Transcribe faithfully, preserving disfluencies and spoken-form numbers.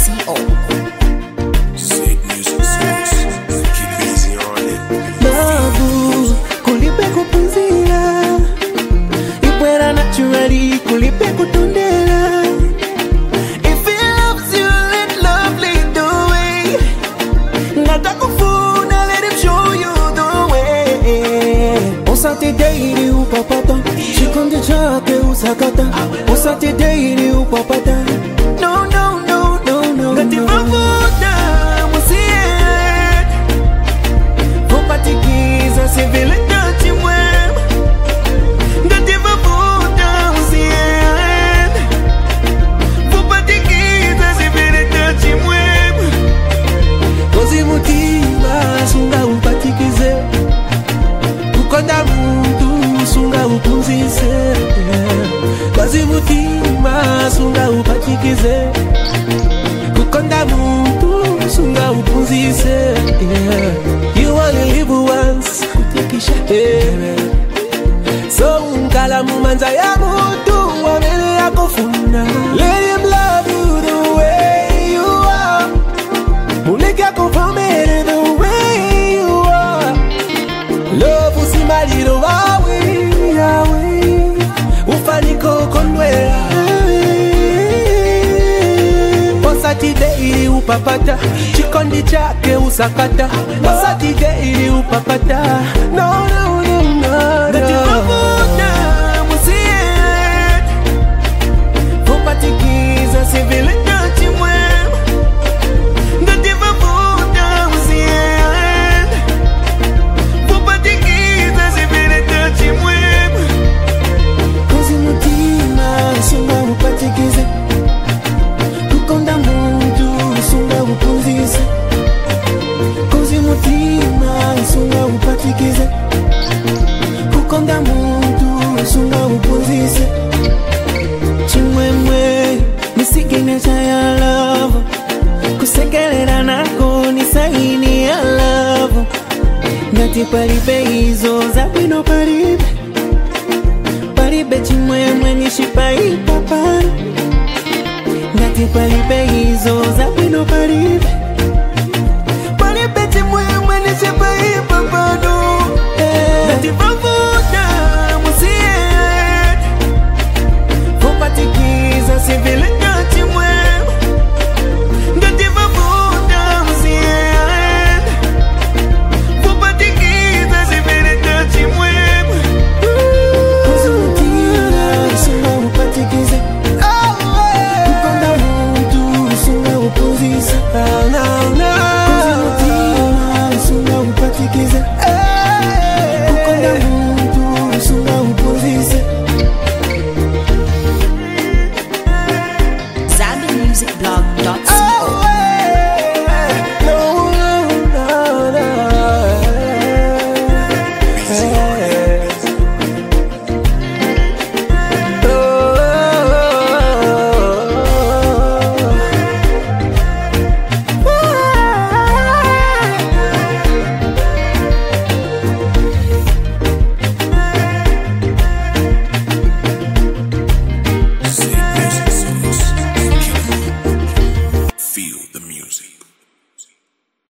co. Sick music sauce. Keep busy on it. Love, kulipe kupunzila. Ipuera naturally, kulipe kutondela. If he loves you, let love lead the way. Natakufuna, let him show you the way. Usati daily upapata, chikonde chake usakata. Usati daily upapata. No, no, no, no, no. Ngativavuta, musie. Vopatikiza, sivile dati mwema. Ngativavuta, musie. Vopatikiza, sivile dati mwema. Kozi mutima, sunga upatikize. Kukonda muntu, sunga upunzise. Kozi mutima, sunga upatikize. Kukonda muntu, sunga upunzise. Yeah. You only live once, yeah. So unkala mumanza ya mutu, wamele ya kufuna. Let him love you the way you are. Muleke ya kufamele the way you are. Love usimaliro wawe, yawe. Ufaniko konwea. Posati daily upapata, chikondi chake usakata. Posati daily upapata. No, no, no, no, no. Ngativavuta, musie. Vopatikiza, sivile dati mwema. Ngativavuta, musie. Vopatikiza, sivile dati mwema. Kozi mutima, sunga upatikize. Kukonda muntu, sunga upunzise. Kozi mutima, sunga upatikize. Kukonda muntu, sunga upunzise. Chimwemwe, nisigine chaya love. Kusekelera nako, nisaini ya love. Ngati palibe hizo, zabino palibe. Palibe chimwemwe, nishipa ipapara. Ngati palibe hizo, zabino palibe.